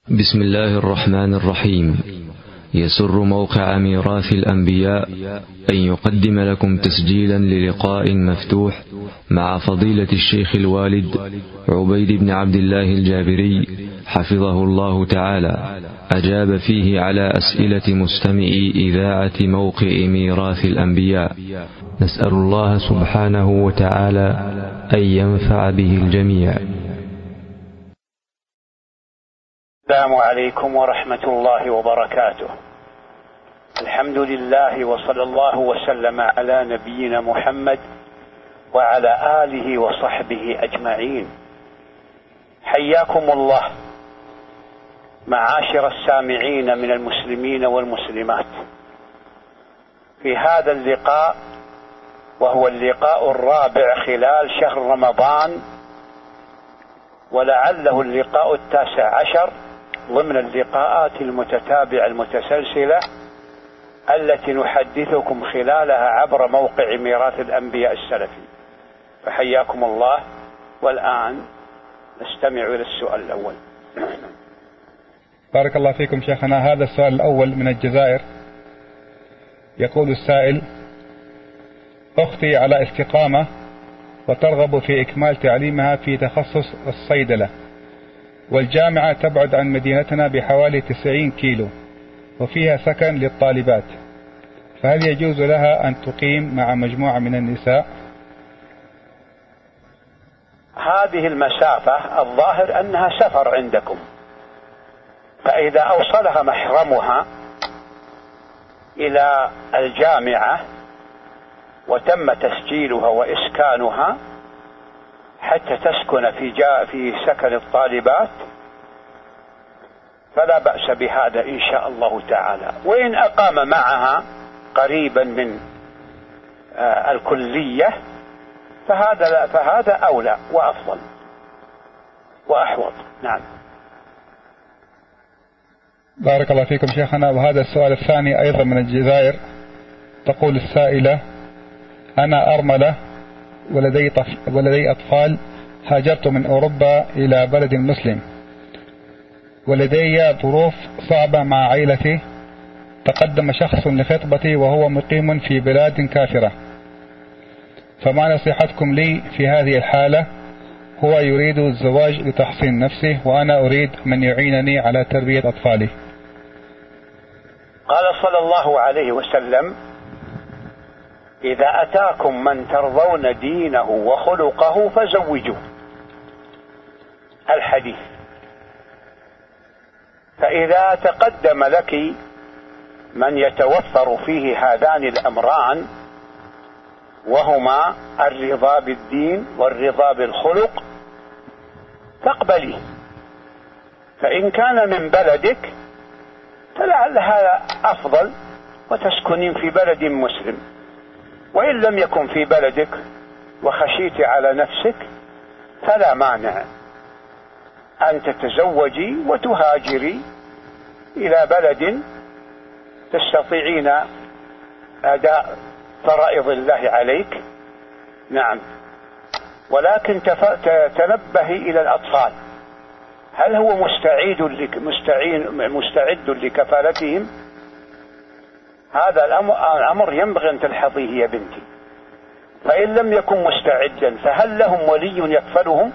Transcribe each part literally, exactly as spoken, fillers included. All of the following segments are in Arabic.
بسم الله الرحمن الرحيم. يسر موقع ميراث الأنبياء أن يقدم لكم تسجيلا للقاء مفتوح مع فضيلة الشيخ الوالد عبيد بن عبد الله الجابري حفظه الله تعالى، أجاب فيه على أسئلة مستمعي إذاعة موقع ميراث الأنبياء. نسأل الله سبحانه وتعالى أن ينفع به الجميع. السلام عليكم ورحمة الله وبركاته. الحمد لله وصلى الله وسلم على نبينا محمد وعلى آله وصحبه أجمعين. حياكم الله معاشر السامعين من المسلمين والمسلمات في هذا اللقاء، وهو اللقاء الرابع خلال شهر رمضان، ولعله اللقاء التاسع عشر ضمن اللقاءات المتتابعة المتسلسلة التي نحدثكم خلالها عبر موقع ميراث الأنبياء السلفي. فحياكم الله. والآن نستمع إلى السؤال الأول. بارك الله فيكم شيخنا. هذا السؤال الأول من الجزائر. يقول السائل: أختي على استقامة وترغب في إكمال تعليمها في تخصص الصيدلة، والجامعة تبعد عن مدينتنا بحوالي تسعين كيلو وفيها سكن للطالبات، فهل يجوز لها أن تقيم مع مجموعة من النساء؟ هذه المسافة الظاهر أنها سفر عندكم، فإذا أوصلها محرمها إلى الجامعة وتم تسجيلها وإسكانها حتى تسكن في جاء في سكن الطالبات فلا بأس بهذا إن شاء الله تعالى. وإن أقام معها قريبا من آه الكلية فهذا لا فهذا أولى وأفضل وأحوط. نعم. بارك الله فيكم شيخنا. وهذا السؤال الثاني أيضا من الجزائر. تقول السائلة: أنا أرملة ولدي, ولدي أطفال، هاجرت من أوروبا إلى بلد مسلم، ولدي ظروف صعبة مع عائلتي. تقدم شخص لخطبتي وهو مقيم في بلاد كافرة، فما نصيحتكم لي في هذه الحالة؟ هو يريد الزواج لتحصين نفسه وأنا أريد من يعينني على تربية أطفالي. قال صلى الله عليه وسلم: إذا أتاكم من ترضون دينه وخلقه فزوجوه. الحديث. فإذا تقدم لك من يتوفر فيه هذان الأمران، وهما الرضا بالدين والرضا بالخلق، فاقبليه. فإن كان من بلدك فلعل هذا أفضل وتسكنين في بلد مسلم، وإن لم يكن في بلدك وخشيت على نفسك فلا مانع أن تتزوجي وتهاجري إلى بلد تستطيعين أداء فرائض الله عليك. نعم. ولكن تنبهي إلى الأطفال، هل هو مستعد لك مستعين مستعد لكفالتهم؟ هذا الأمر ينبغي أن تلحظيه يا بنتي. فإن لم يكن مستعدا فهل لهم ولي يكفلهم؟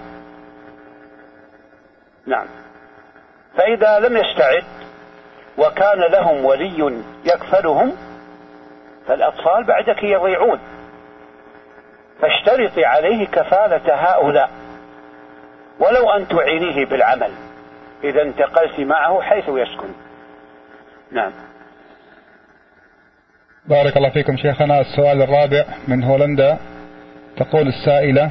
نعم. فإذا لم يستعد وكان لهم ولي يكفلهم فالأطفال بعدك يضيعون، فاشترطي عليه كفالة هؤلاء ولو أن تعينيه بالعمل إذا انتقلت معه حيث يسكن. نعم. بارك الله فيكم شيخنا. السؤال الرابع من هولندا. تقول السائلة: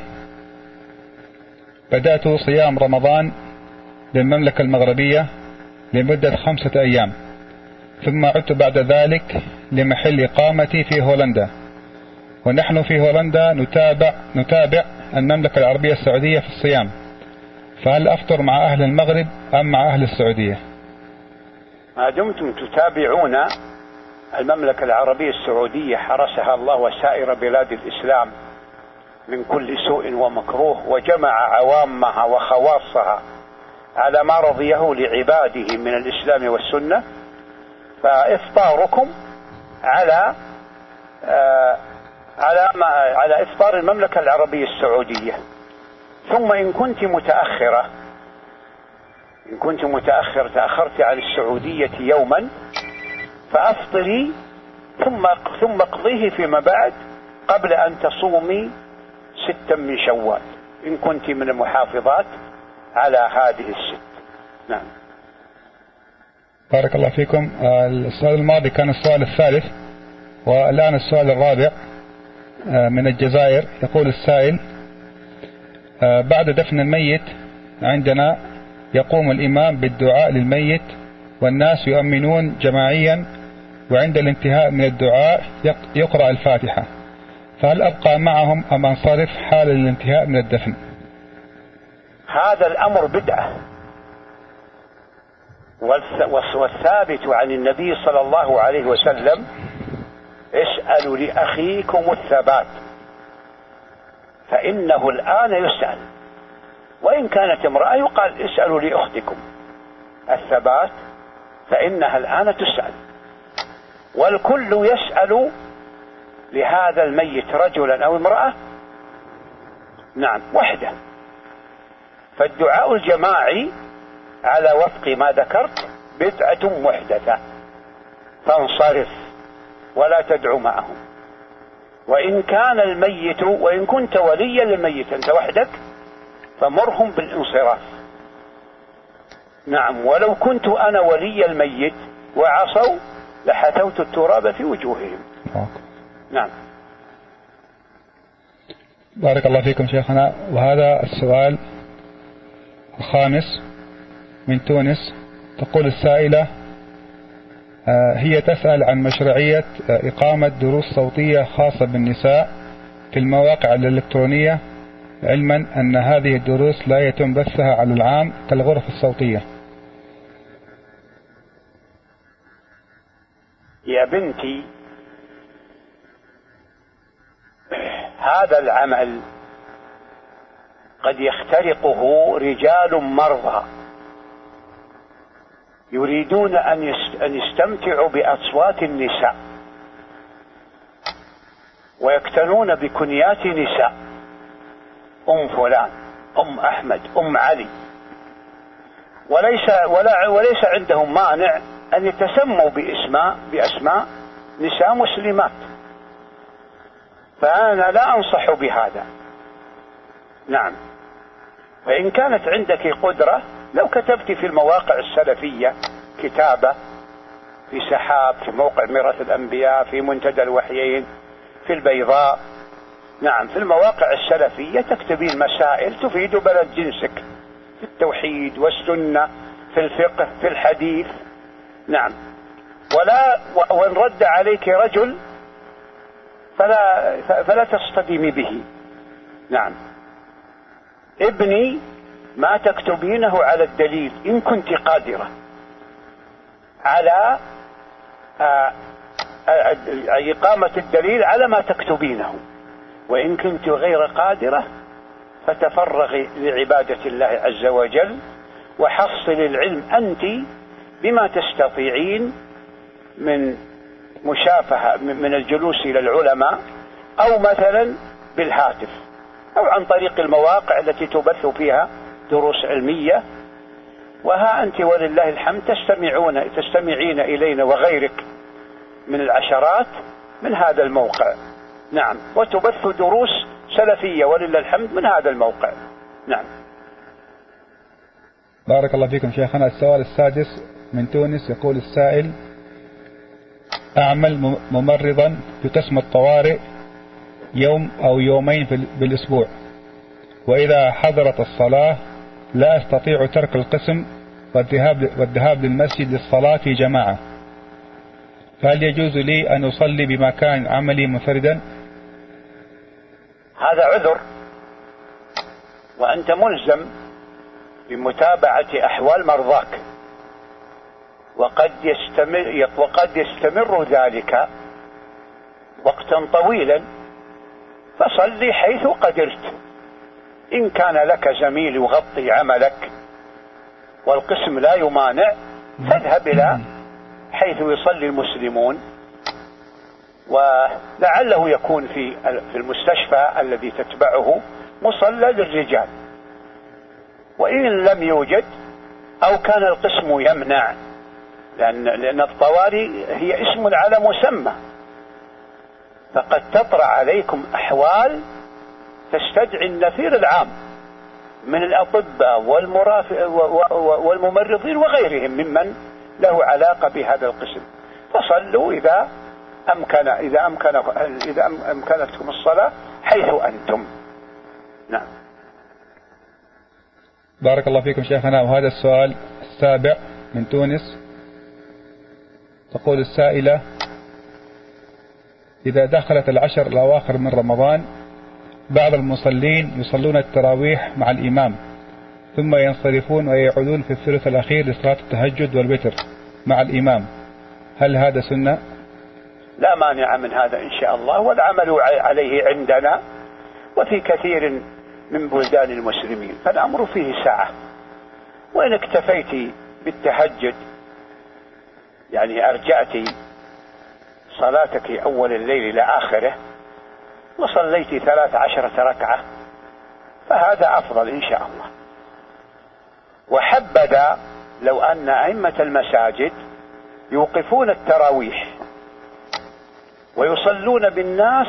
بدأت صيام رمضان للمملكة المغربية لمدة خمسة أيام، ثم عدت بعد ذلك لمحل إقامتي في هولندا، ونحن في هولندا نتابع نتابع المملكة العربية السعودية في الصيام، فهل أفطر مع أهل المغرب أم مع أهل السعودية؟ ما دمتم تتابعون المملكة العربية السعودية حرسها الله وسائر بلاد الإسلام من كل سوء ومكروه، وجمع عوامها وخواصها على ما رضيه لعباده من الإسلام والسنة، فإفطاركم على آه على ما على إفطار المملكة العربية السعودية. ثم إن كنت متأخرة إن كنت متأخر تأخرت عن السعودية يوما فأفطري ثم ثم اقضيه فيما بعد قبل أن تصومي ستا من شوال إن كنت من المحافظات على هذه الست. نعم. بارك الله فيكم. السؤال الماضي كان السؤال الثالث، والآن السؤال الرابع من الجزائر. يقول السائل: بعد دفن الميت عندنا يقوم الإمام بالدعاء للميت والناس يؤمنون جماعيا، وعند الانتهاء من الدعاء يقرأ الفاتحة، فهل أبقى معهم أم أنصرف حال الانتهاء من الدفن؟ هذا الأمر بدعة، والثابت عن النبي صلى الله عليه وسلم: اسألوا لأخيكم الثبات فإنه الآن يسأل. وإن كانت امرأة يقال: اسألوا لأختكم الثبات فإنها الآن تسأل. والكل يسأل لهذا الميت رجلا أو امرأة، نعم، وحده. فالدعاء الجماعي على وفق ما ذكرت بدعة محدثة، فانصرف ولا تدعو معهم. وإن كان الميت وإن كنت وليا للميت أنت وحدك فمرهم بالانصراف. نعم. ولو كنت أنا ولي الميت وعصوا لحثوت التراب في وجوههم. نعم. بارك الله فيكم شيخنا. وهذا السؤال الخامس من تونس. تقول السائلة: هي تسأل عن مشروعية إقامة دروس صوتية خاصة بالنساء في المواقع الإلكترونية، علما أن هذه الدروس لا يتم بثها على العام كالغرف الصوتية. يا بنتي، هذا العمل قد يخترقه رجال مرضى يريدون أن يستمتعوا بأصوات النساء ويقتنون بكنيات نساء، أم فلان، أم أحمد، أم علي، وليس ولا وليس عندهم مانع أن يتسموا باسماء بأسماء نساء مسلمات. فأنا لا أنصح بهذا. نعم. فإن كانت عندك قدرة، لو كتبت في المواقع السلفية كتابة، في سحاب، في موقع ميراث الأنبياء، في منتدى الوحيين، في البيضاء، نعم، في المواقع السلفية تكتبين مسائل تفيد بلد جنسك في التوحيد والسنة، في الفقه، في الحديث. نعم. ولا وإن رد عليك رجل فلا فلا تصطدمي به. نعم. ابني ما تكتبينه على الدليل إن كنت قادرة على إقامة الدليل على ما تكتبينه، وإن كنت غير قادرة فتفرغي لعبادة الله عز وجل وحصل العلم أنت بما تستطيعين من مشافهة من الجلوس إلى العلماء، أو مثلا بالهاتف، أو عن طريق المواقع التي تبث فيها دروس علمية. وها أنت ولله الحمد تستمعون تستمعين إلينا وغيرك من العشرات من هذا الموقع. نعم. وتبث دروس سلفية ولله الحمد من هذا الموقع. نعم. بارك الله فيكم شيخنا. السؤال السادس من تونس. يقول السائل: أعمل ممرضا في قسم الطوارئ يوم أو يومين بالأسبوع، وإذا حضرت الصلاة لا أستطيع ترك القسم والذهاب والذهاب للمسجد للصلاة في جماعة، فهل يجوز لي أن أصلي بمكان عملي منفردا؟ هذا عذر، وأنت ملزم بمتابعة أحوال مرضاك، وقد يستمر وقد يستمر ذلك وقتا طويلا، فصلي حيث قدرت. إن كان لك زميل يغطي عملك والقسم لا يمانع، فاذهب إلى حيث يصلي المسلمون، ولعله يكون في في المستشفى الذي تتبعه مصلى للرجال، وإن لم يوجد أو كان القسم يمنع، لأن لأن الطوارئ هي اسم على مسمى، فقد تطرأ عليكم أحوال تستدعي النفير العام من الأطباء والممرضين وغيرهم ممن له علاقة بهذا القسم، فصلوا إذا أمكن إذا أمكن إذا أمكنتكم الصلاة حيث أنتم. نعم. بارك الله فيكم شيخنا. وهذا السؤال السابع من تونس، تقول السائلة: إذا دخلت العشر الأواخر من رمضان بعض المصلين يصلون التراويح مع الإمام ثم ينصرفون ويعودون في الثلث الأخير لصلاة التهجد والوتر مع الإمام، هل هذا سنة؟ لا مانع من هذا إن شاء الله، والعمل عليه عندنا وفي كثير من بلدان المسلمين، فالأمر فيه ساعة. وإن اكتفيت بالتهجد يعني أرجعت صلاتك أول الليل إلى آخره وصليت ثلاث عشرة ركعة فهذا أفضل إن شاء الله. وحبذا لو أن أئمة المساجد يوقفون التراويح ويصلون بالناس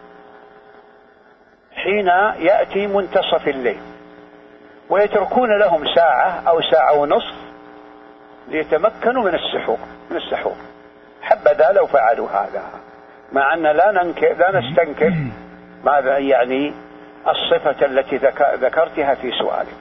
حين يأتي منتصف الليل، ويتركون لهم ساعة أو ساعة ونصف ليتمكنوا من السحور من السحور حبذا لو فعلوا هذا، مع أن لا ننكر لا نستنكر ماذا يعني الصفة التي ذكرتها في سؤالك.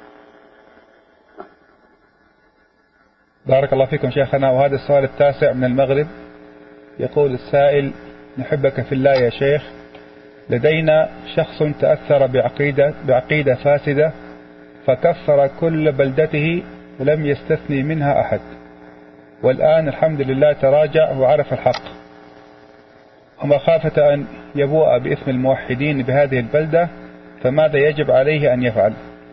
بارك الله فيكم شيخنا. وهذا السؤال التاسع من المغرب، يقول السائل: نحبك في الله يا شيخ، لدينا شخص تأثر بعقيدة, بعقيدة فاسدة فكفر كل بلدته ولم يستثني منها أحد، والآن الحمد لله تراجع وعرف الحق، ومخافة أن يبوء باسم الموحدين بهذه البلدة، فماذا يجب عليه أن يفعل؟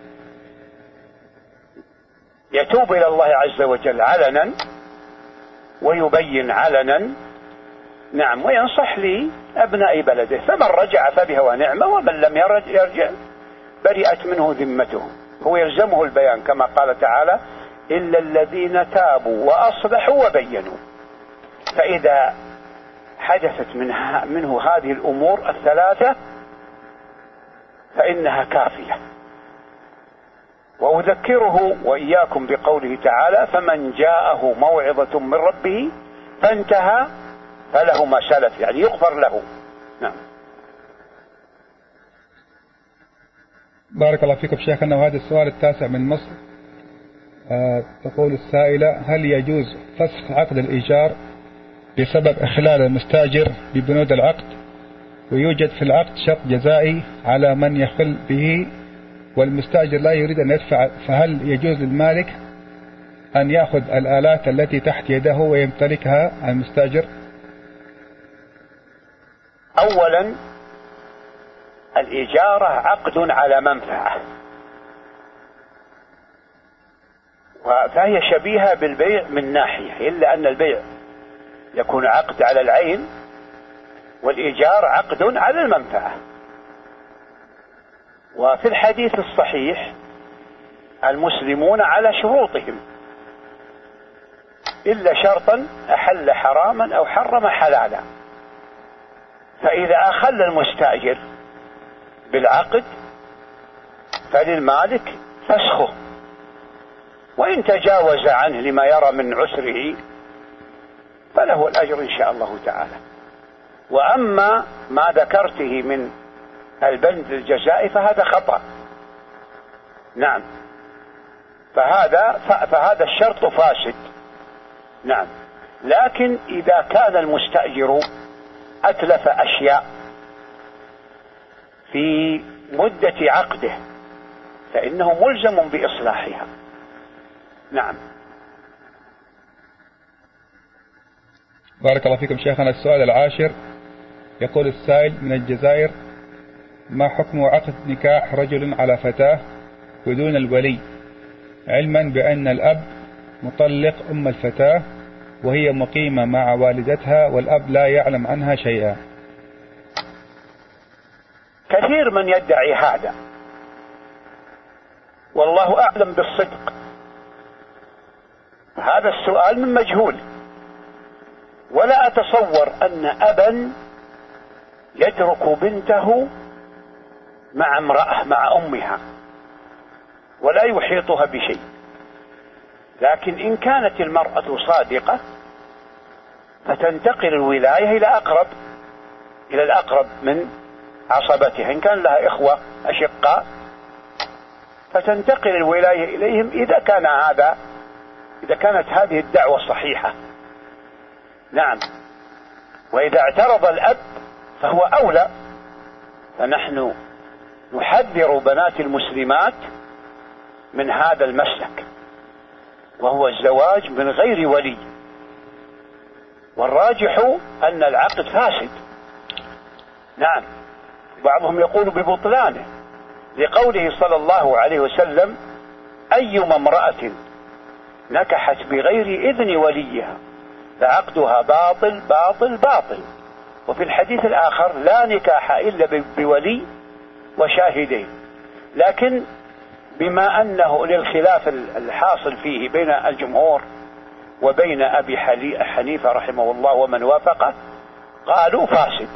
يتوب إلى الله عز وجل علنا ويبين علنا، نعم، وينصح لي أبناء بلده، فمن رجع فبها ونعمة، ومن لم يرجع برئت منه ذمته، هو يلزمه البيان كما قال تعالى: إلا الذين تابوا وأصلحوا وبينوا. فإذا حدثت منها منه هذه الأمور الثلاثة فإنها كافية. وأذكره وإياكم بقوله تعالى: فمن جاءه موعظة من ربه فانتهى فله ما سلف، يعني يغفر له. نعم. بارك الله فيكم شيخنا. وهذا السؤال التاسع من مصر، أه تقول السائلة: هل يجوز فسخ عقد الإيجار بسبب إخلال المستأجر ببنود العقد، ويوجد في العقد شرط جزائي على من يخل به والمستأجر لا يريد أن يدفع، فهل يجوز للمالك أن يأخذ الآلات التي تحت يده ويمتلكها المستأجر؟ أولا، الإجارة عقد على منفعة، فهي شبيهة بالبيع من ناحية، إلا أن البيع يكون عقد على العين والإيجار عقد على المنفعة. وفي الحديث الصحيح: المسلمون على شروطهم إلا شرطا أحل حراما أو حرم حلالا. فإذا أخل المستأجر بالعقد فللمالك فسخه، وإن تجاوز عنه لما يرى من عسره فله الأجر إن شاء الله تعالى. وأما ما ذكرته من البند الجزائي فهذا خطأ، نعم، فهذا فهذا الشرط فاسد، نعم. لكن إذا كان المستأجر أتلف أشياء في مدة عقده فإنه ملزم بإصلاحها، نعم. بارك الله فيكم شيخنا. السؤال العاشر، يقول السائل من الجزائر: ما حكم عقد نكاح رجل على فتاة بدون الولي علما بأن الأب مطلق أم الفتاة وهي مقيمة مع والدتها والأب لا يعلم عنها شيئا. كثير من يدعي هذا والله أعلم بالصدق. هذا السؤال من مجهول، ولا أتصور أن أبا يترك بنته مع امرأة مع أمها ولا يحيطها بشيء. لكن إن كانت المرأة صادقة فتنتقل الولاية إلى أقرب إلى الأقرب من عصبتها، إن كان لها إخوة أشقاء فتنتقل الولاية إليهم إذا كان هذا إذا كانت هذه الدعوة صحيحة. نعم، وإذا اعترض الأب فهو أولى. فنحن نحذر بنات المسلمات من هذا المسلك، وهو الزواج من غير ولي، والراجح أن العقد فاسد. نعم، بعضهم يقول ببطلانه لقوله صلى الله عليه وسلم: أيما امرأة نكحت بغير إذن وليها فعقدها باطل باطل باطل. وفي الحديث الآخر: لا نكاح إلا بولي وشاهدين. لكن بما أنه للخلاف الحاصل فيه بين الجمهور وبين أبي حنيفة رحمه الله ومن وافقه قالوا فاسد.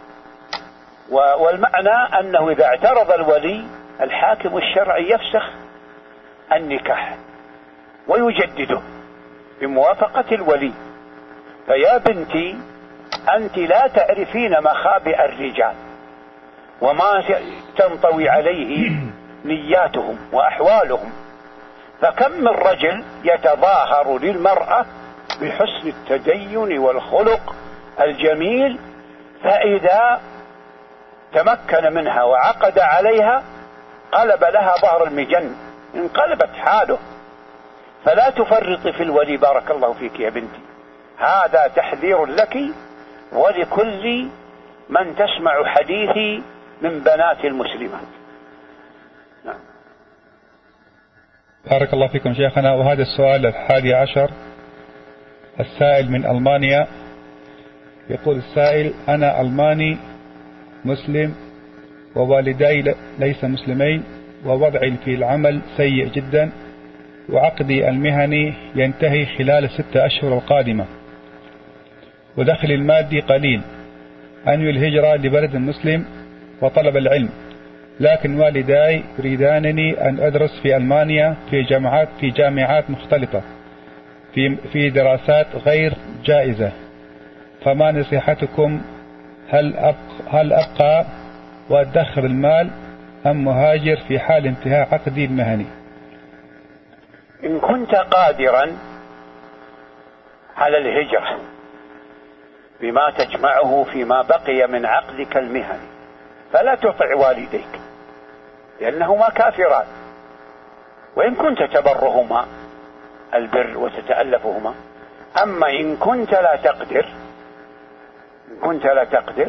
والمعنى أنه إذا اعترض الولي الحاكم الشرعي يفسخ النكاح ويجدده بموافقة الولي. فيا بنتي أنت لا تعرفين مخابئ الرجال وما تنطوي عليه نياتهم وأحوالهم. فكم من رجل يتظاهر للمرأة بحسن التدين والخلق الجميل، فإذا تمكن منها وعقد عليها قلب لها ظهر المجن، انقلبت حاله. فلا تفرطي في الولي، بارك الله فيك يا بنتي. هذا تحذير لك ولكل من تسمع حديثي من بنات المسلمات. نعم. بارك الله فيكم شيخنا. وهذا السؤال الحادي عشر، السائل من ألمانيا. يقول السائل: أنا ألماني مسلم ووالدي ليس مسلمين، ووضعي في العمل سيء جدا، وعقدي المهني ينتهي خلال الستة أشهر القادمة، ودخلي المادي قليل. أنوي الهجرة لبلد مسلم وطلب العلم، لكن والداي يريدانني أن أدرس في ألمانيا في جامعات في جامعات مختلطة في في دراسات غير جائزة. فما نصيحتكم؟ هل أبقى, هل أبقى وأدخر المال أم مهاجر في حال انتهاء عقدي المهني؟ إن كنت قادرا على الهجرة بما تجمعه فيما بقي من عقدك المهني فلا تطع والديك، لأنهما كافران، وإن كنت تبرهما البر وتتألفهما. أما إن كنت لا تقدر إن كنت لا تقدر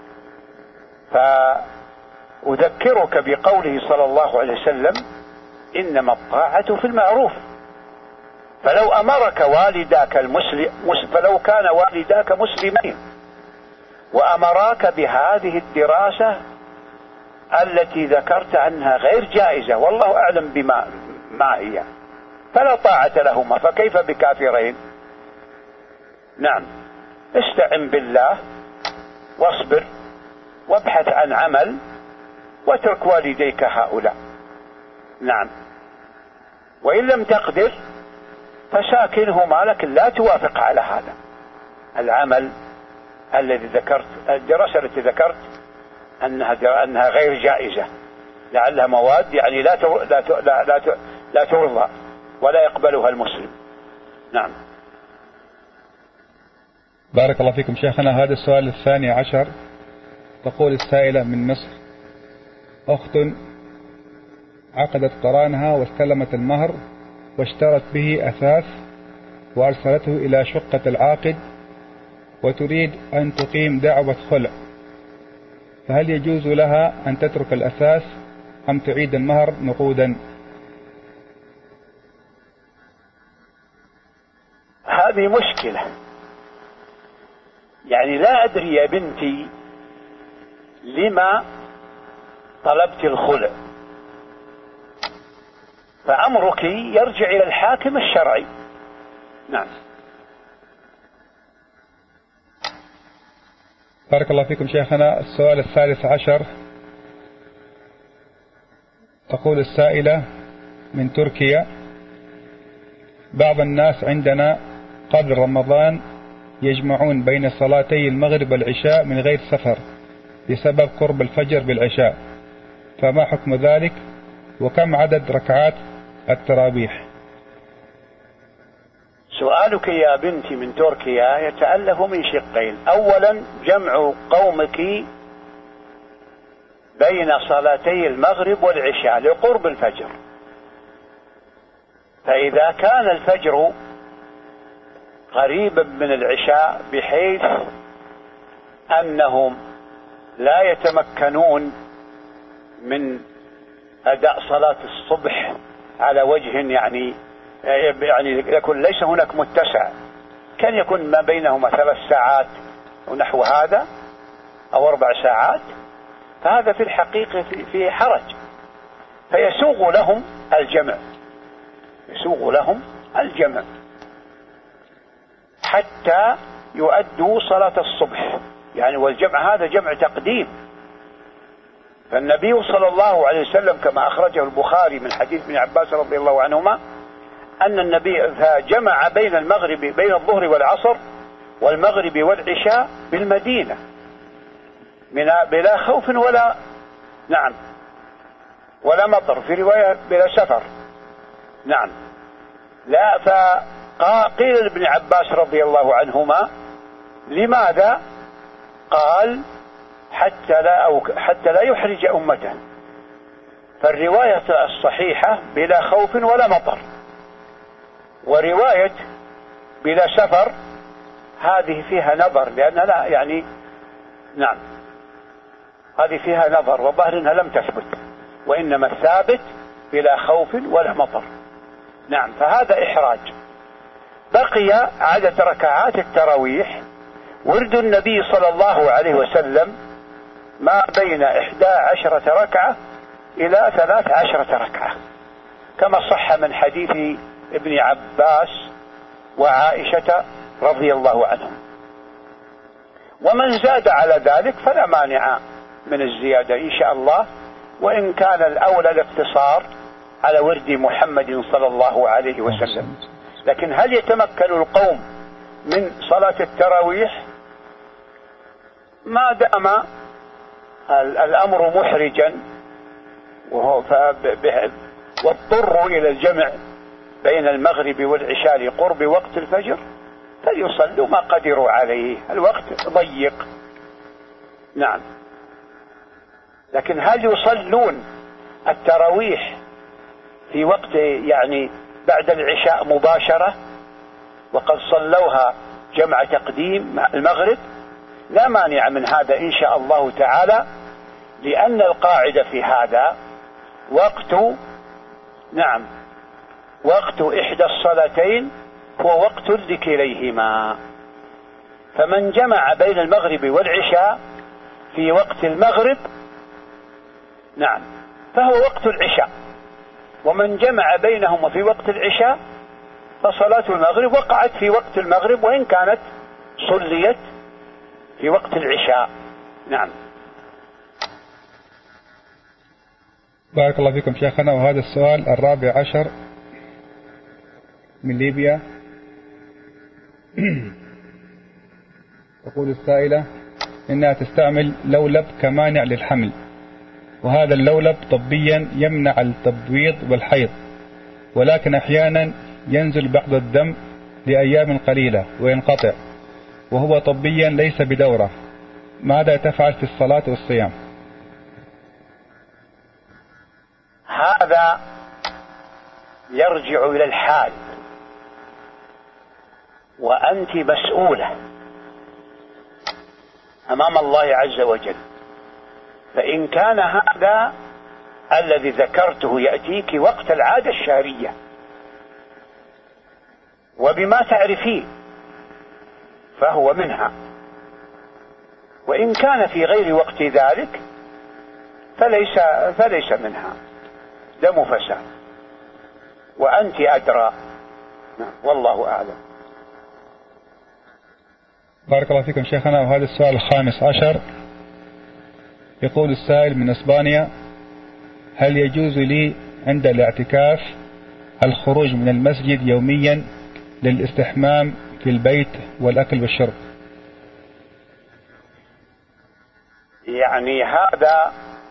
فأذكرك بقوله صلى الله عليه وسلم: إنما الطاعة في المعروف. فلو أمرك والداك المسلم فلو كان والداك مسلمين وأمراك بهذه الدراسة التي ذكرت أنها غير جائزة والله أعلم بما ما هي، فلا طاعة لهما، فكيف بكافرين؟ نعم، استعن بالله واصبر وابحث عن عمل واترك والديك هؤلاء. نعم، وإن لم تقدر فساكنهما، لكن لا توافق على هذا العمل الذي ذكرت، الدراسة التي ذكرت أنها أنها غير جائزة، لعلها مواد يعني لا لا لا لا ترضى ولا يقبلها المسلم. نعم. بارك الله فيكم شيخنا. هذا السؤال الثاني عشر. تقول السائلة من مصر: أخت عقدت قرانها واستلمت المهر واشترت به أثاث وأرسلته إلى شقة العاقد وتريد أن تقيم دعوة خلع، فهل يجوز لها أن تترك الأثاث أم تعيد المهر نقودا؟ هذه مشكلة. يعني لا أدري يا بنتي لما طلبت الخلع، فأمرك يرجع إلى الحاكم الشرعي. نعم. بارك الله فيكم شيخنا. السؤال الثالث عشر، تقول السائلة من تركيا: بعض الناس عندنا قبل رمضان يجمعون بين صلاتي المغرب والعشاء من غير سفر بسبب قرب الفجر بالعشاء، فما حكم ذلك؟ وكم عدد ركعات التراويح؟ سؤالك يا بنتي من تركيا يتألف من شقين. أولا، جمع قومك بين صلاتي المغرب والعشاء لقرب الفجر، فإذا كان الفجر قريبا من العشاء بحيث أنهم لا يتمكنون من أداء صلاة الصبح على وجه يعني يعني يكون ليس هناك متسع، كان يكون ما بينهما ثلاث ساعات ونحو هذا أو أربع ساعات، فهذا في الحقيقة في حرج، فيسوغ لهم الجمع، يسوغ لهم الجمع حتى يؤدوا صلاة الصبح. يعني والجمع هذا جمع تقديم، فالنبي صلى الله عليه وسلم كما أخرجه البخاري من حديث ابن عباس رضي الله عنهما أن النبي جمع بين المغرب بين الظهر والعصر والمغرب والعشاء بالمدينة بلا خوف ولا نعم ولا مطر، في رواية بلا سفر. نعم. لا فقيل لابن عباس رضي الله عنهما: لماذا؟ قال: حتى لا أو حتى لا يحرج أمته. فالرواية الصحيحة بلا خوف ولا مطر، ورواية بلا سفر هذه فيها نظر، لأنها لا يعني نعم هذه فيها نظر، وظاهر أنها لم تثبت، وإنما الثابت بلا خوف ولا مطر. نعم. فهذا إحراج. بقي عدد ركعات التراويح. ورد النبي صلى الله عليه وسلم ما بين إحدى عشرة ركعة إلى ثلاث عشرة ركعة، كما صح من حديث ابن عباس وعائشة رضي الله عنهم. ومن زاد على ذلك فلا مانع من الزيادة إن شاء الله، وإن كان الأولى الاقتصار على ورد محمد صلى الله عليه وسلم. لكن هل يتمكن القوم من صلاة التراويح؟ ما دام الأمر محرجا واضطروا إلى الجمع بين المغرب والعشاء لقرب وقت الفجر فليصلوا ما قدروا عليه، الوقت ضيق. نعم. لكن هل يصلون التراويح في وقت يعني بعد العشاء مباشرة وقد صلوها جمع تقديم مع المغرب؟ لا مانع من هذا إن شاء الله تعالى، لأن القاعدة في هذا وقت نعم وقت إحدى الصلاتين هو وقت لكليهما، فمن جمع بين المغرب والعشاء في وقت المغرب نعم فهو وقت العشاء، ومن جمع بينهما في وقت العشاء فصلاة المغرب وقعت في وقت المغرب وإن كانت صليت في وقت العشاء. نعم. بارك الله فيكم شيخنا. وهذا السؤال الرابع عشر من ليبيا. تقول السائلة إنها تستعمل لولب كمانع للحمل، وهذا اللولب طبيا يمنع التبويض والحيض، ولكن أحيانا ينزل بعض الدم لأيام قليلة وينقطع، وهو طبيا ليس بدورة. ماذا تفعل في الصلاة والصيام؟ هذا يرجع إلى الحال، وأنت مسؤولة أمام الله عز وجل. فإن كان هذا الذي ذكرته يأتيك وقت العادة الشهرية وبما تعرفين فهو منها، وإن كان في غير وقت ذلك فليس, فليس منها، دم فساد، وأنت أدرى. والله أعلم. بارك الله فيكم شيخنا. وهذا السؤال الخامس عشر، يقول السائل من إسبانيا: هل يجوز لي عند الاعتكاف الخروج من المسجد يوميا للاستحمام في البيت والأكل والشرب؟ يعني هذا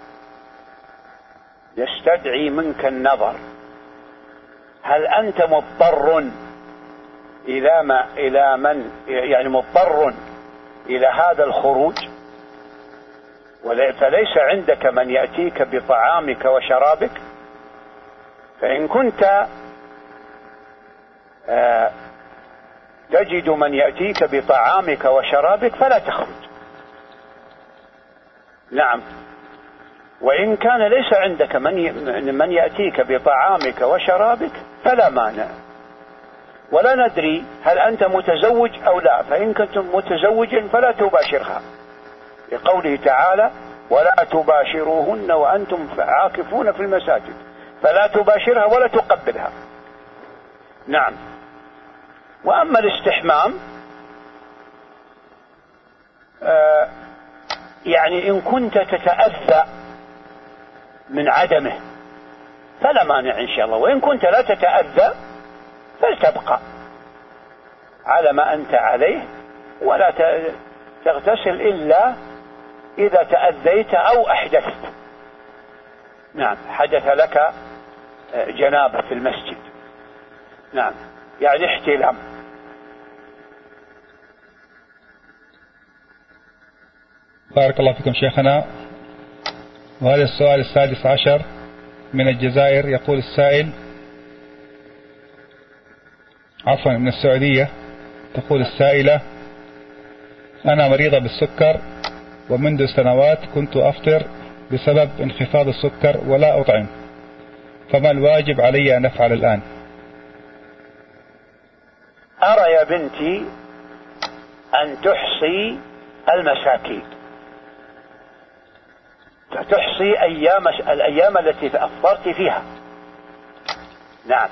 يستدعي منك النظر، هل أنت مضطر إلى ما إلى من يعني مضطر إلى هذا الخروج، فليس عندك من يأتيك بطعامك وشرابك؟ فإن كنت آه تجد من يأتيك بطعامك وشرابك فلا تخرج. نعم. وإن كان ليس عندك من من يأتيك بطعامك وشرابك فلا مانع. ولا ندري هل أنت متزوج أو لا، فإن كنت متزوجا فلا تباشرها، لقوله تعالى: ولا تباشروهن وأنتم عاكفون في المساجد، فلا تباشرها ولا تقبلها. نعم. وأما الاستحمام آه يعني إن كنت تتأذى من عدمه فلا مانع إن شاء الله، وإن كنت لا تتأذى فلتبقى على ما أنت عليه، ولا تغتسل إلا إذا تأذيت أو أحدثت. نعم، حدث لك جنابة في المسجد. نعم، يعني احتلام. بارك الله فيكم شيخنا. وهذا السؤال السادس عشر من الجزائر، يقول السائل عفوا من السعودية، تقول السائلة: أنا مريضة بالسكر، ومنذ سنوات كنت أفطر بسبب انخفاض السكر ولا أطعم، فما الواجب علي أن أفعل الآن؟ أرى يا بنتي أن تحصي المساكين، تحصي أيام الأيام التي أفطرت فيها. نعم،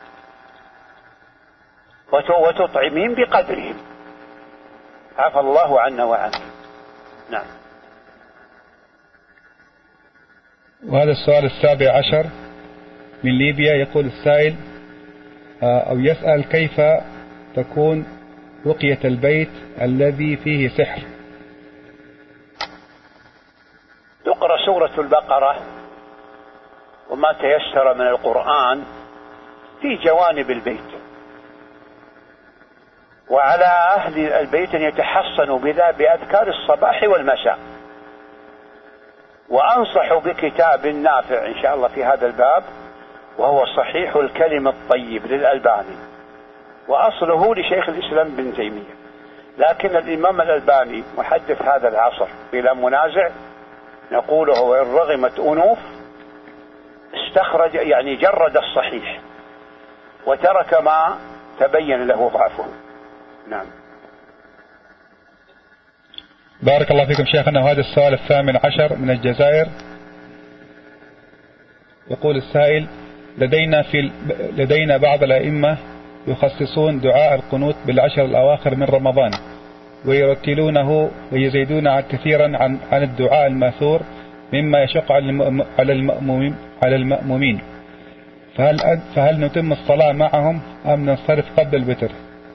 وتطعمين بقدرهم، عفى الله عنا وعنك. نعم. وهذا السؤال السابع عشر من ليبيا، يقول السائل أو يسأل: كيف تكون رقية البيت الذي فيه سحر؟ تقرأ سورة البقرة وما تيسر من القرآن في جوانب البيت، وعلى أهل البيت أن يتحصنوا بذا بأذكار الصباح والمساء. وأنصح بكتاب نافع إن شاء الله في هذا الباب، وهو صحيح الكلم الطيب للألباني، وأصله لشيخ الإسلام بن تيمية، لكن الإمام الألباني محدث هذا العصر بلا منازع نقوله، وإن رغمت أنوف استخرج يعني جرد الصحيح وترك ما تبين له ضعفه. نعم. بارك الله فيكم شيخنا. وهذا السؤال الثامن عشر من الجزائر، يقول السائل: لدينا في لدينا بعض الأئمة يخصصون دعاء القنوت بالعشر الأواخر من رمضان، ويرتلونه ويزيدون كثيرا عن عن الدعاء الماثور مما يشق على المأمومين على المأمومين فهل فهل نتم الصلاة معهم أم ننصرف قبل الوتر؟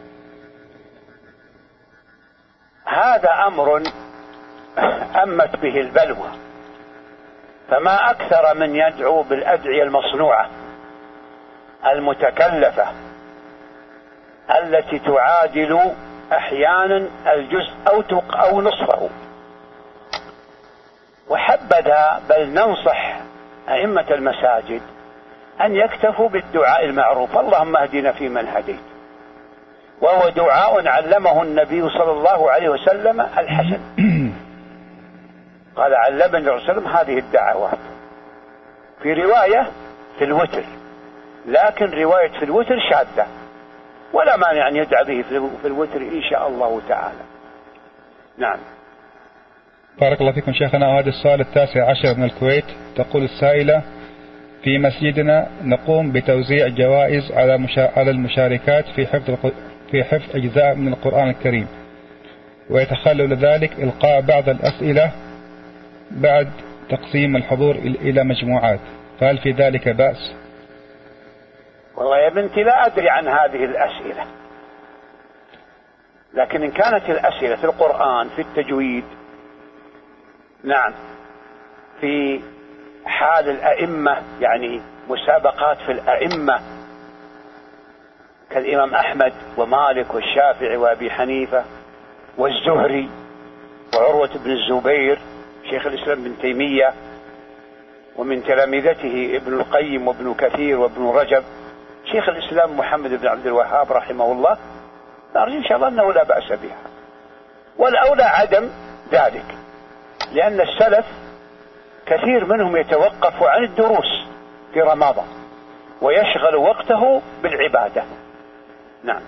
هذا أمر أمت به البلوى، فما أكثر من يدعو بالأدعية المصنوعة المتكلفة التي تعادل أحيانا الجزء أو أو نصفه. وحبذا بل ننصح أئمة المساجد أن يكتفوا بالدعاء المعروف: اللهم اهدنا فيمن هديت، وهو دعاء علمه النبي صلى الله عليه وسلم الحسن، قال علمني الرسول صلى الله عليه وسلم هذه الدعوات. في رواية في الوتر، لكن رواية في الوتر شاذة، ولا مانع أن يدعى به في الوتر إن شاء الله تعالى. نعم. بارك الله فيكم شيخنا. وهذا السؤال التاسع عشر من الكويت. تقول السائلة: في مسجدنا نقوم بتوزيع جوائز على على المشاركات في حفظ في حفظ أجزاء من القرآن الكريم، ويتخلل ذلك إلقاء بعض الأسئلة بعد تقسيم الحضور إلى مجموعات، فهل في ذلك بأس؟ والله يا بنتي لا أدري عن هذه الأسئلة، لكن إن كانت الأسئلة في القرآن في التجويد، نعم، في حال الأئمة، يعني مسابقات في الأئمة كالإمام أحمد ومالك والشافعي وأبي حنيفة والزهري وعروة بن الزبير شيخ الإسلام بن تيمية، ومن تلامذته ابن القيم وابن كثير وابن رجب شيخ الإسلام محمد بن عبد الوهاب رحمه الله، نرجو إن شاء الله أنه لا بأس بها، والأولى عدم ذلك، لأن السلف كثير منهم يتوقف عن الدروس في رمضان ويشغل وقته بالعبادة. نعم.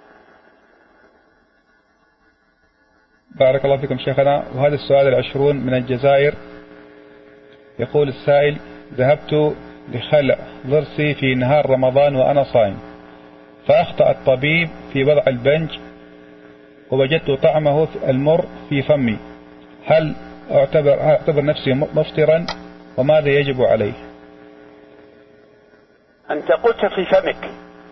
بارك الله فيكم شيخنا. وهذا السؤال العشرون من الجزائر. يقول السائل: ذهبت لخلع ضرسي في نهار رمضان وأنا صائم، فأخطأ الطبيب في وضع البنج ووجدت طعمه المر في فمي، هل أعتبر, أعتبر نفسي مفطرا وماذا يجب عليه؟ أنت قلت في فمك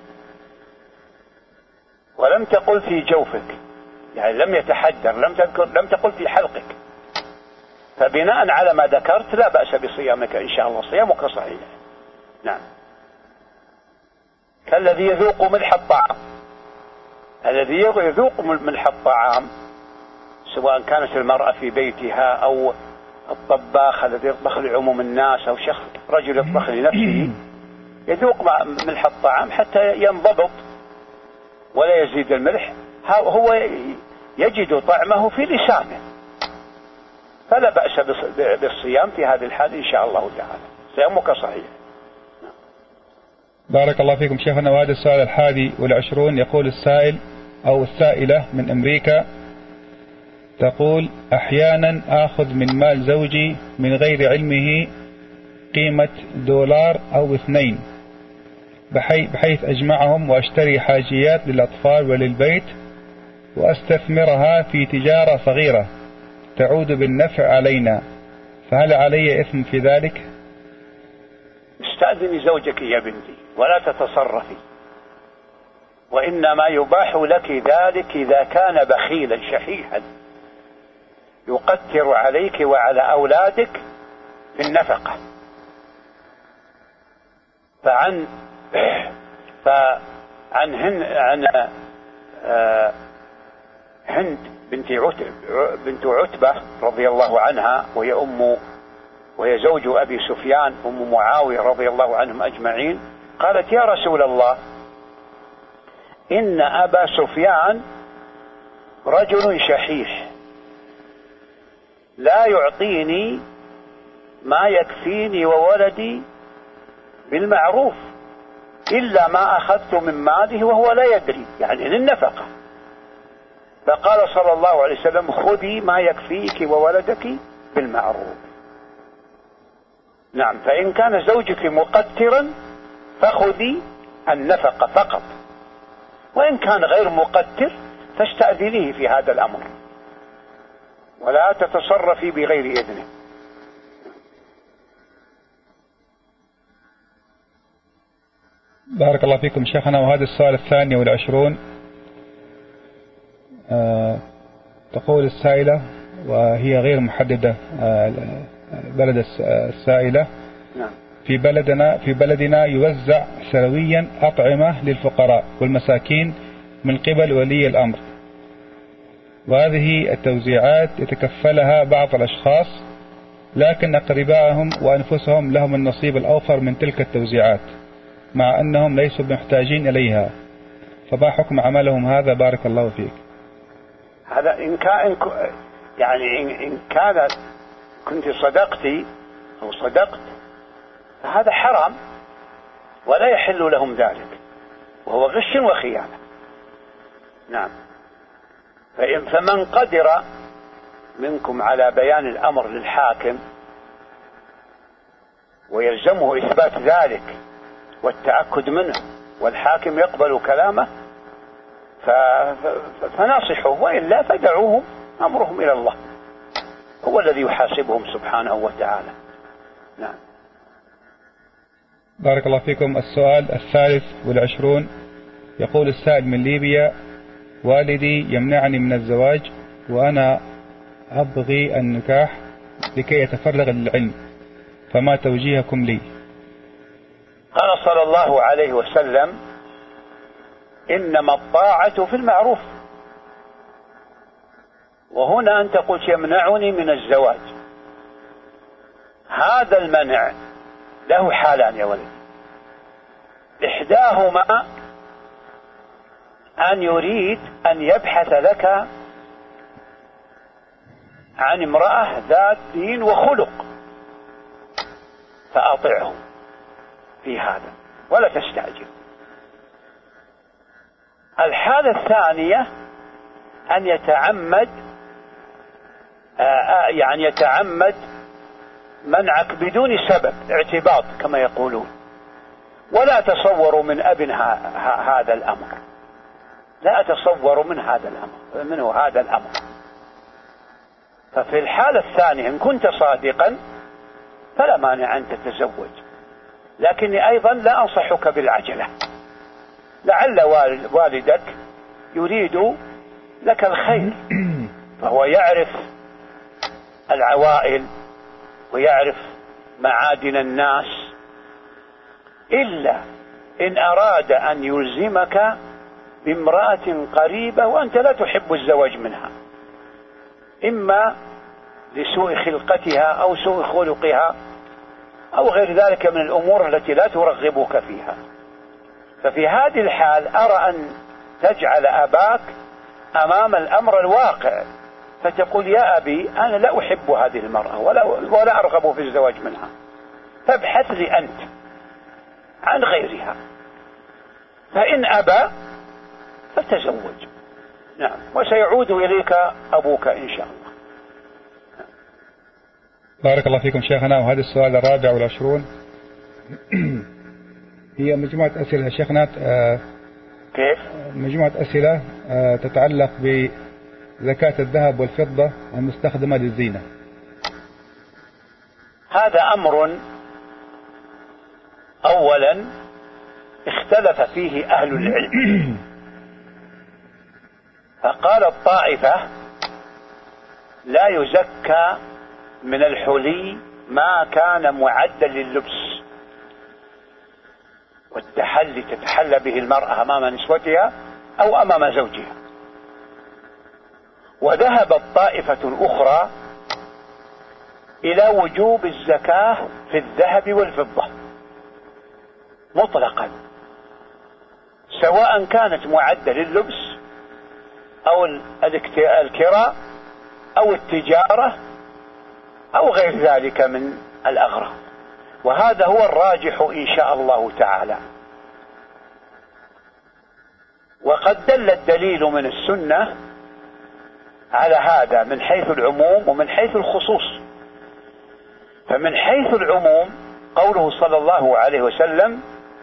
ولم تقل في جوفك، يعني لم يتحدر، لم تذكر، لم تقل في حلقك، فبناء على ما ذكرت لا بأس بصيامك إن شاء الله، صيامك صحيح. نعم. كالذي يذوق ملح الطعام، الذي يذوق ملح الطعام سواء كانت المرأة في بيتها أو الطباخ الذي يطبخ لعموم الناس أو شخص رجل يطبخ لنفسه، يذوق ملح الطعام حتى ينضبط ولا يزيد الملح، هو يجد طعمه في لسانه، فلا بأس بالصيام في هذه الحال إن شاء الله تعالى، صيامك صحيح. بارك الله فيكم شيخنا. وهذا السؤال الحادي والعشرون. يقول السائل أو السائلة من أمريكا، تقول: أحيانا آخذ من مال زوجي من غير علمه قيمة دولار أو اثنين، بحيث أجمعهم وأشتري حاجيات للأطفال وللبيت وأستثمرها في تجارة صغيرة تعود بالنفع علينا، فهل علي إثم في ذلك؟ استأذني زوجك يا بنتي ولا تتصرفي، وإنما يباح لك ذلك إذا كان بخيلا شحيحا يقتر عليك وعلى أولادك في النفقة. فعن فعن هند عن هند بنت عتبة بنت عتبة رضي الله عنها، وهي أم وهي زوج أبي سفيان أم معاوية رضي الله عنهم أجمعين، قالت: يا رسول الله، إن أبا سفيان رجل شحيح لا يعطيني ما يكفيني وولدي بالمعروف إلا ما أخذت من ماله وهو لا يدري، يعني للنفقة. فقال صلى الله عليه وسلم: خذي ما يكفيك وولدك بالمعروف. نعم. فإن كان زوجك مقترا فخذي النفقة فقط، وإن كان غير مقتر فاستأذنيه في هذا الأمر ولا تتصرفي بغير إذنه. بارك الله فيكم شيخنا. وهذا السؤال الثاني والعشرون. أه تقول السائلة وهي غير محددة أه بلد السائلة: نعم. في بلدنا في بلدنا يوزع سنويا أطعمة للفقراء والمساكين من قبل ولي الأمر، وهذه التوزيعات يتكفلها بعض الأشخاص، لكن أقربائهم وأنفسهم لهم النصيب الأوفر من تلك التوزيعات مع أنهم ليسوا محتاجين إليها، فما حكم عملهم هذا؟ بارك الله فيك. هذا إن كان يعني إن كان كنت صدقتي أو صدقت فهذا حرام ولا يحل لهم ذلك، وهو غش وخيانة. نعم. فمن قدر منكم على بيان الأمر للحاكم ويلزمه إثبات ذلك والتأكد منه والحاكم يقبل كلامه فناصحوه، وإلا فدعوهم، أمرهم إلى الله، هو الذي يحاسبهم سبحانه وتعالى. نعم. بارك الله فيكم. السؤال الثالث والعشرون، يقول السائل من ليبيا: والدي يمنعني من الزواج وأنا أبغي النكاح لكي يتفرغ للعلم، فما توجيهكم لي؟ قال صلى الله عليه وسلم: إنما الطاعة في المعروف. وهنا أنت قلت يمنعني من الزواج، هذا المنع له حالان يا ولد. إحداهما أن يريد أن يبحث لك عن امرأة ذات دين وخلق فأطعه في هذا ولا تستعجل. الحالة الثانية أن يتعمد يعني يتعمد منعك بدون سبب، اعتباط كما يقولون، ولا أتصور من أب هذا الأمر، لا أتصور من هذا الأمر منه هذا الأمر. ففي الحالة الثانية إن كنت صادقا فلا مانع أن تتزوج، لكني أيضا لا أنصحك بالعجلة، لعل والدك يريد لك الخير، فهو يعرف العوائل ويعرف معادن الناس، إلا إن أراد أن يلزمك بامرأة قريبة وأنت لا تحب الزواج منها، إما لسوء خلقتها أو سوء خلقها أو غير ذلك من الأمور التي لا ترغبك فيها. ففي هذه الحال أرى أن تجعل أباك أمام الأمر الواقع، فتقول: يا أبي أنا لا أحب هذه المرأة ولا, ولا أرغب في الزواج منها، فابحث لي أنت عن غيرها، فإن أبى فتزوج. نعم. وسيعود إليك أبوك إن شاء الله. بارك الله فيكم شيخنا. وهذا السؤال الرابع والعشرون هي مجموعة أسئلة شيخنا. كيف؟ مجموعة أسئلة تتعلق بزكاة الذهب والفضة المستخدمة للزينة. هذا أمر أولا اختلف فيه أهل العلم، فقال الطائفة: لا يزكى من الحلي ما كان معدا لللبس والتحلي تتحلى به المرأة أمام نسوتها أو أمام زوجها. وذهبت طائفة أخرى إلى وجوب الزكاة في الذهب والفضة مطلقا، سواء كانت معدة لللبس أو الكراء أو التجارة أو غير ذلك من الأغراض. وهذا هو الراجح إن شاء الله تعالى. وقد دل الدليل من السنة على هذا من حيث العموم ومن حيث الخصوص. فمن حيث العموم قوله صلى الله عليه وسلم: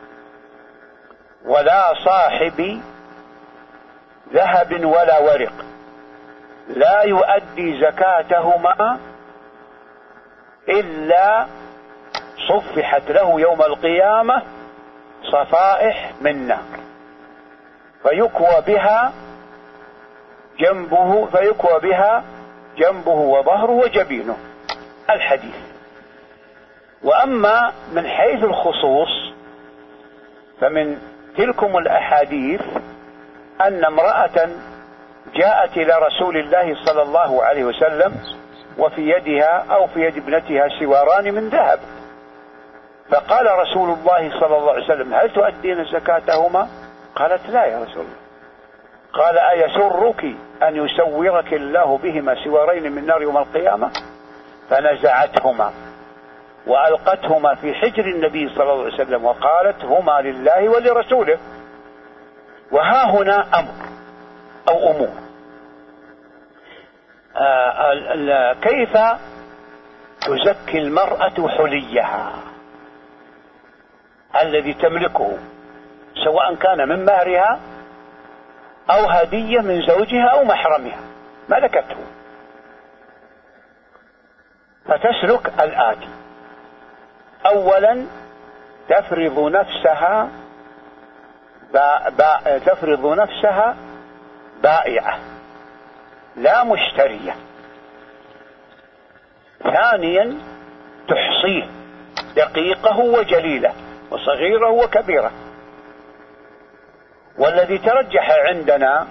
ولا صاحب ذهب ولا ورق لا يؤدي زكاتهما إلا صفحت له يوم القيامة صفائح من نار فيكوى بها جنبه فيكوى بها جنبه وظهره وجبينه. الحديث. وأما من حيث الخصوص فمن تلكم الأحاديث أن امرأة جاءت إلى رسول الله صلى الله عليه وسلم وفي يدها أو في يد ابنتها سواران من ذهب، فقال رسول الله صلى الله عليه وسلم: هل تؤدين زكاتهما؟ قالت: لا يا رسول الله. قال: أيسرك أن يسورك الله بهما سوارين من نار يوم القيامة؟ فنزعتهما وألقتهما في حجر النبي صلى الله عليه وسلم وقالت: هما لله ولرسوله. وها هنا أمر أو أمور. آه كيف تزكي المرأة حليها الذي تملكه، سواء كان من مهرها أو هدية من زوجها أو محرمها ملكته؟ فتسلك الآتي: أولا تفرض نفسها با با تفرض نفسها بائعة لا مشترية. ثانيا تحصيه دقيقه وجليله وصغيره وكبيره. والذي ترجح عندنا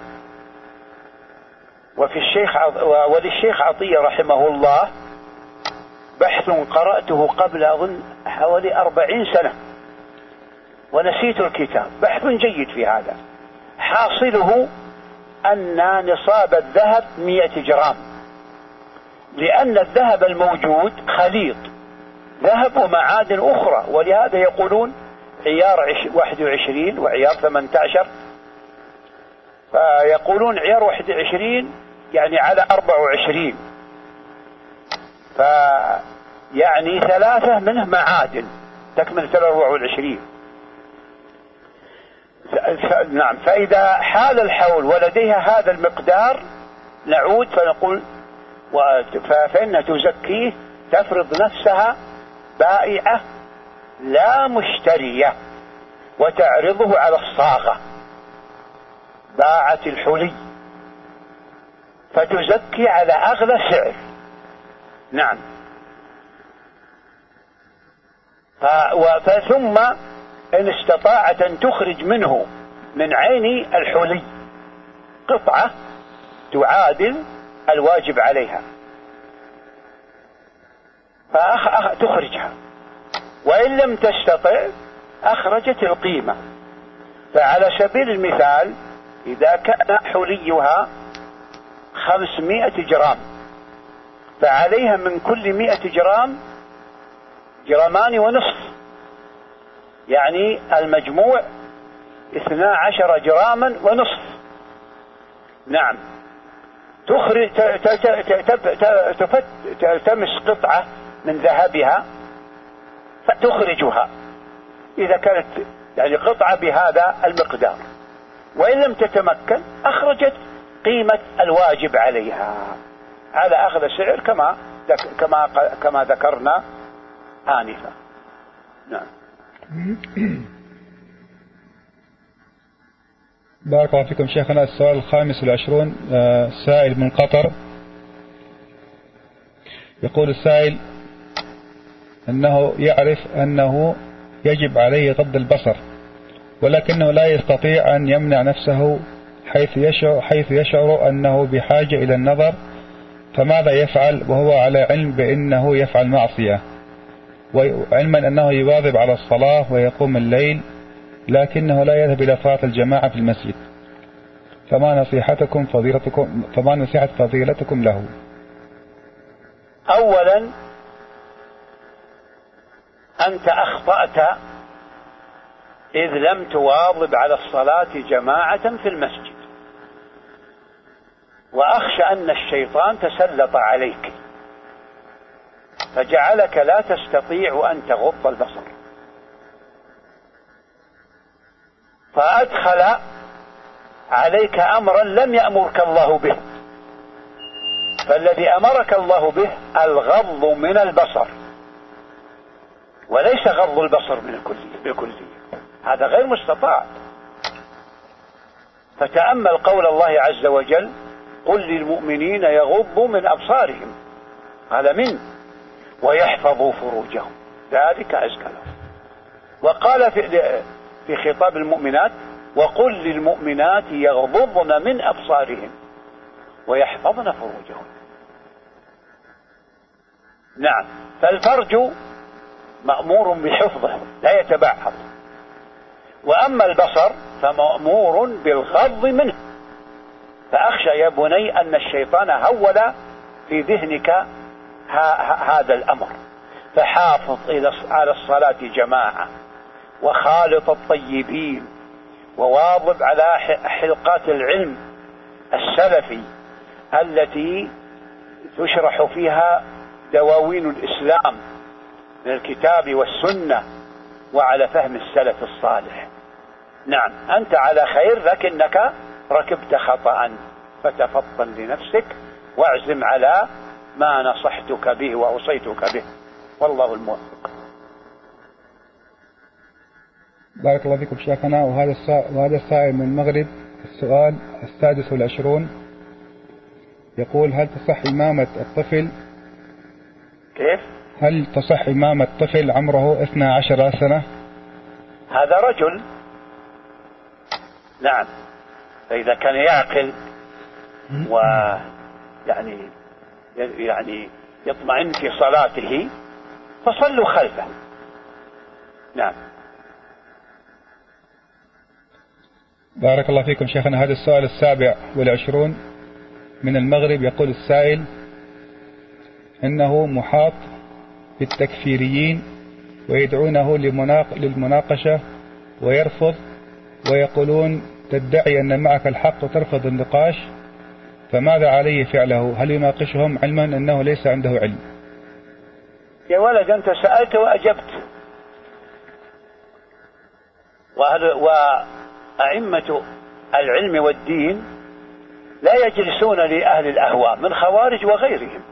وفي الشيخ وللشيخ عطية رحمه الله بحث قرأته قبل أظن حوالي أربعين سنة ونسيت الكتاب، بحث جيد في هذا. حاصله أن نصاب الذهب مئة جرام، لأن الذهب الموجود خليط ذهب ومعادن أخرى، ولهذا يقولون عيار واحد وعشرين وعيار ثمانية عشر، فيقولون عيار واحد وعشرين يعني على أربع وعشرين، فيعني ثلاثة منه معادن تكمل أربع وعشرين. نعم، فإذا حال الحول ولديها هذا المقدار نعود فنقول فإنها تزكيه، تفرض نفسها بائعة لا مشترية وتعرضه على الصاغة، باعت الحلي فتزكي على أغلى سعر. نعم، ثم إن استطاعت أن تخرج منه من عين الحلي قطعة تعادل الواجب عليها فتخرجها، وإن لم تستطع أخرجت القيمة. فعلى سبيل المثال إذا كان حليها خمسمائة جرام فعليها من كل مائة جرام جرامان ونصف، يعني المجموع اثنا عشر جراما ونصف. نعم، تخرج تلتمس قطعة من ذهبها فتخرجها إذا كانت يعني قطعة بهذا المقدار، وإن لم تتمكن أخرجت قيمة الواجب عليها على أغلى سعر كما كما كما ذكرنا آنفا. نعم. بارك الله فيكم شيخنا. السؤال الخامس والعشرون، سائل من قطر. يقول السائل أنه يعرف أنه يجب عليه غض البصر، ولكنه لا يستطيع أن يمنع نفسه حيث يشعر, حيث يشعر أنه بحاجة إلى النظر، فماذا يفعل وهو على علم بأنه يفعل معصية، وعلما أنه يواظب على الصلاة ويقوم الليل، لكنه لا يذهب إلى صلاة الجماعة في المسجد؟ فما نصيحتكم فضيلتكم فما نصيحة فضيلتكم له؟ أولا أنت أخطأت إذ لم تواظب على الصلاة جماعة في المسجد، وأخشى أن الشيطان تسلط عليك فجعلك لا تستطيع أن تغض البصر، فأدخل عليك أمرا لم يأمرك الله به. فالذي أمرك الله به الغض من البصر، وليس غض البصر من الكلية، هذا غير مستطاع. فتأمل قول الله عز وجل: قل للمؤمنين يغضوا من أبصارهم، قال من ويحفظوا فروجهم ذلك أزكى لهم. وقال في في خطاب المؤمنات: وقل للمؤمنات يغضضن من أبصارهم ويحفظن فروجهم. نعم، فالفرج مأمور بحفظه لا يتبعض، وأما البصر فمأمور بالغض منه. فأخشى يا بني أن الشيطان هول في ذهنك هذا الأمر، فحافظ على الصلاة جماعة، وخالط الطيبين، وواظب على حلقات العلم، السلفي التي تشرح فيها دواوين الإسلام من الكتاب والسنة وعلى فهم السلف الصالح. نعم، أنت على خير لكنك ركبت خطأ، فتفطن لنفسك واعزم على ما نصحتك به وأوصيتك به، والله الموفق. بارك الله فيكم شيخنا. وهذا وهذا السائل من المغرب، السؤال السادس والعشرون، يقول: هل تصح إمامة الطفل؟ كيف؟ هل تصح إمامة الطفل عمره اثنى عشر سنة؟ هذا رجل، نعم، فإذا كان يعقل ويعني يعني يطمئن في صلاته فصلوا خلفه. نعم. بارك الله فيكم شيخنا. هذا السؤال السابع والعشرون من المغرب، يقول السائل إنه محاط بالتكفيريين ويدعونه للمناقشة ويرفض، ويقولون تدعي أن معك الحق وترفض النقاش، فماذا عليه فعله؟ هل يناقشهم علما أنه ليس عنده علم؟ يا ولد، أنت سألت وأجبت، وأئمة العلم والدين لا يجلسون لأهل الأهواء من خوارج وغيرهم.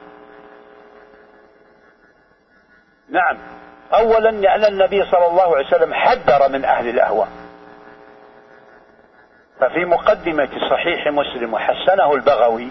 نعم، أولا لأن النبي صلى الله عليه وسلم حذر من أهل الأهواء، ففي مقدمة صحيح مسلم وحسنه البغوي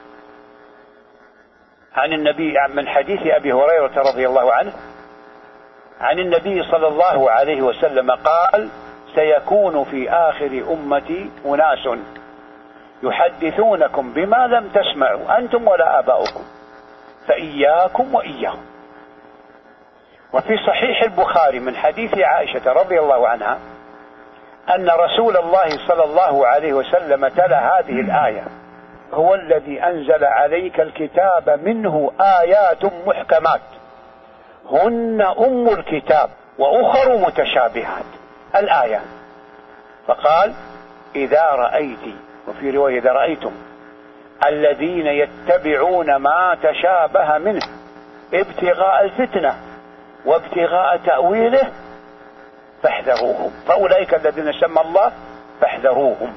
عن النبي من حديث أبي هريرة رضي الله عنه عن النبي صلى الله عليه وسلم قال: سيكون في آخر أمتي أناس يحدثونكم بما لم تسمعوا أنتم ولا آباؤكم، فإياكم وإياهم. وفي صحيح البخاري من حديث عائشة رضي الله عنها أن رسول الله صلى الله عليه وسلم تلا هذه الآية: هو الذي أنزل عليك الكتاب منه آيات محكمات هن أم الكتاب وأخر متشابهات، الآية. فقال: إذا رأيت، وفي رواية إذا رأيتم الذين يتبعون ما تشابه منه ابتغاء الفتنة وابتغاء تأويله فاحذروهم، فأولئك الذين سمى الله فاحذروهم.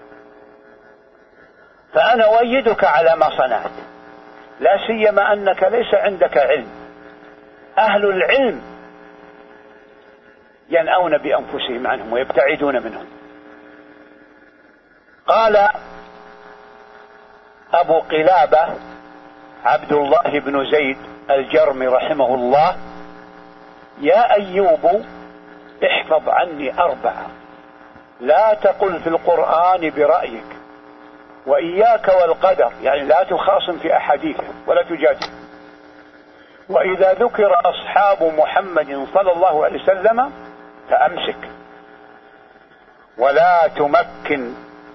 فأنا أؤيدك على ما صنعت، لا سيما أنك ليس عندك علم. أهل العلم ينأون بأنفسهم عنهم ويبتعدون منهم. قال أبو قلابة عبد الله بن زيد الجرمي رحمه الله: يا أيوب احفظ عني أربعة، لا تقل في القرآن برأيك، وإياك والقدر، يعني لا تخاصم في أحاديثه ولا تجادل، وإذا ذكر أصحاب محمد صلى الله عليه وسلم فأمسك، ولا تمكن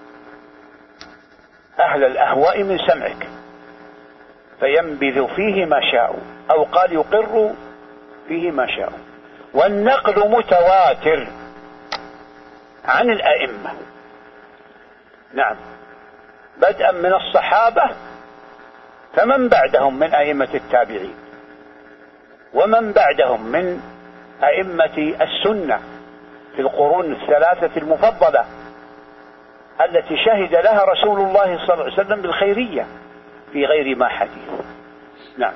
أهل الأهواء من سمعك فينبذ فيه ما شاءوا، أو قال يقر فيه ما شاءوا. والنقل متواتر عن الأئمة، نعم، بدءا من الصحابة فمن بعدهم من أئمة التابعين، ومن بعدهم من أئمة السنة في القرون الثلاثة المفضلة التي شهد لها رسول الله صلى الله عليه وسلم بالخيرية في غير ما حديث. نعم.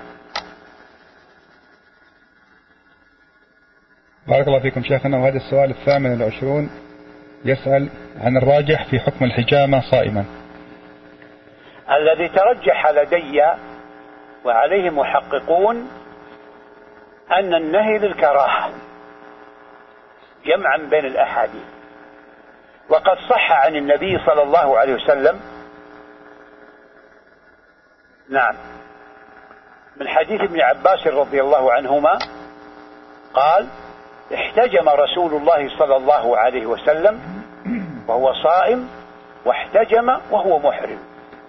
بارك الله فيكم شيخنا. وهذا السؤال الثامن والعشرون يسأل عن الراجح في حكم الحجامة صائما. الذي ترجح لدي وعليه محققون أن النهي للكراهة جمعا بين الأحاديث، وقد صح عن النبي صلى الله عليه وسلم، نعم، من حديث ابن عباس رضي الله عنهما قال: احتجم رسول الله صلى الله عليه وسلم وهو صائم، واحتجم وهو محرم.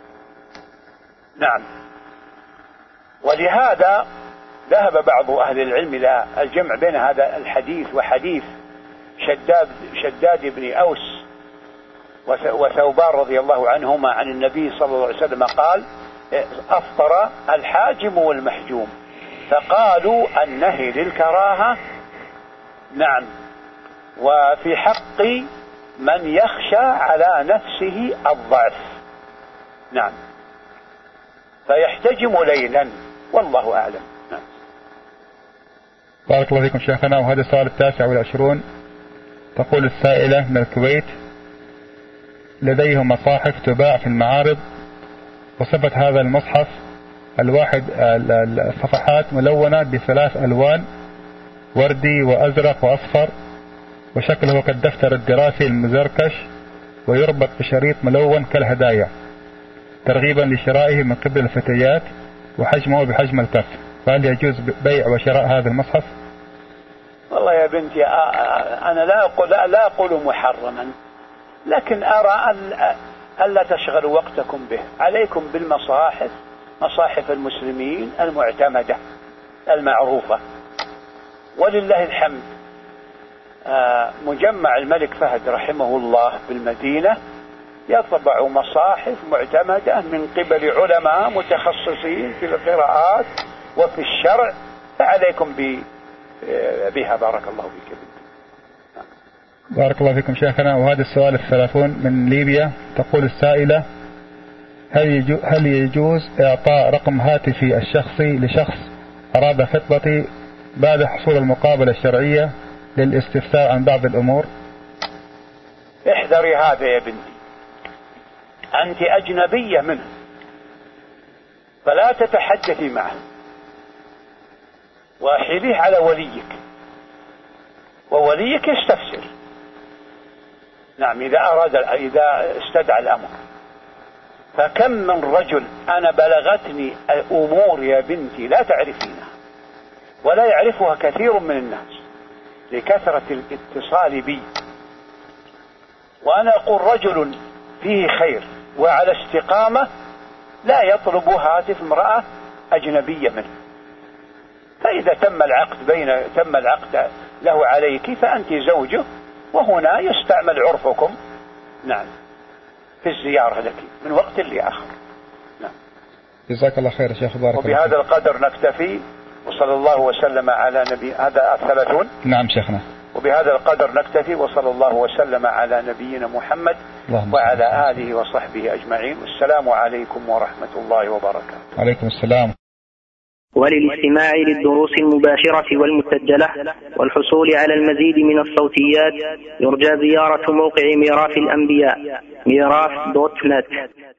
نعم. ولهذا ذهب بعض أهل العلم إلى الجمع بين هذا الحديث وحديث شداد, شداد بن أوس وثوبان رضي الله عنهما عن النبي صلى الله عليه وسلم قال أفطر الحاجم والمحجوم، فقالوا النهي للكراهة. نعم. وفي حق من يخشى على نفسه الضعف. نعم. فيحتجم ليلا، والله أعلم. نعم. بارك الله فيكم شيخنا. وهذا السؤال التاسع والعشرون. تقول السائلة من الكويت: لديهم مصاحف تباع في المعارض، وصفت هذا المصحف الواحد الصفحات ملونة بثلاث ألوان، وردي وأزرق وأصفر، وشكله كالدفتر الدراسي المزركش، ويربط بشريط ملون كالهدايا، ترغيبا لشرائه من قبل الفتيات، وحجمه بحجم الكف، فهل يجوز بيع وشراء هذا المصحف؟ والله يا بنتي أنا لا أقول لا أقول محرما، لكن أرى أن لا تشغلوا وقتكم به. عليكم بالمصاحف، مصاحف المسلمين المعتمدة المعروفة، ولله الحمد. مجمع الملك فهد رحمه الله بالمدينة يطبع مصاحف معتمدة من قبل علماء متخصصين في القراءات وفي الشرع، فعليكم بها. بارك الله فيك. بارك الله فيكم شيخنا. وهذا السؤال الثلاثون من ليبيا. تقول السائلة: هل يجوز إعطاء رقم هاتفي الشخصي لشخص أراد خطبتي بعد حصول المقابلة الشرعية للاستفسار عن بعض الأمور؟ احذري هذا يا بنتي، أنت أجنبية منه، فلا تتحدثي معه، وأحيليه على وليك، ووليك يستفسر. نعم، إذا أراد إذا استدعى الأمر. فكم من رجل أنا بلغتني أمور يا بنتي لا تعرفينها ولا يعرفها كثير من الناس لكثرة الاتصال بي، وأنا أقول رجل فيه خير وعلى استقامة لا يطلب هاتف امرأة أجنبية منه. فإذا تم العقد بين تم العقد له عليك فأنت زوجه، وهنا يستعمل عرفكم. نعم، في الزيارة لك من وقت لآخر. نعم. جزاك الله خير شيخ. بارك الله. وبهذا القدر نكتفي، وصلى الله وسلم على نبي. هذا الثلاثون. نعم شيخنا. وبهذا القدر نكتفي، وصلى الله وسلم على نبينا محمد وعلى آله وصحبه أجمعين. والسلام عليكم ورحمة الله وبركاته. عليكم السلام. وللاستماع للدروس المباشرة والمسجلة والحصول على المزيد من الصوتيات يرجى زيارة موقع ميراث الأنبياء ميراث دوت نت.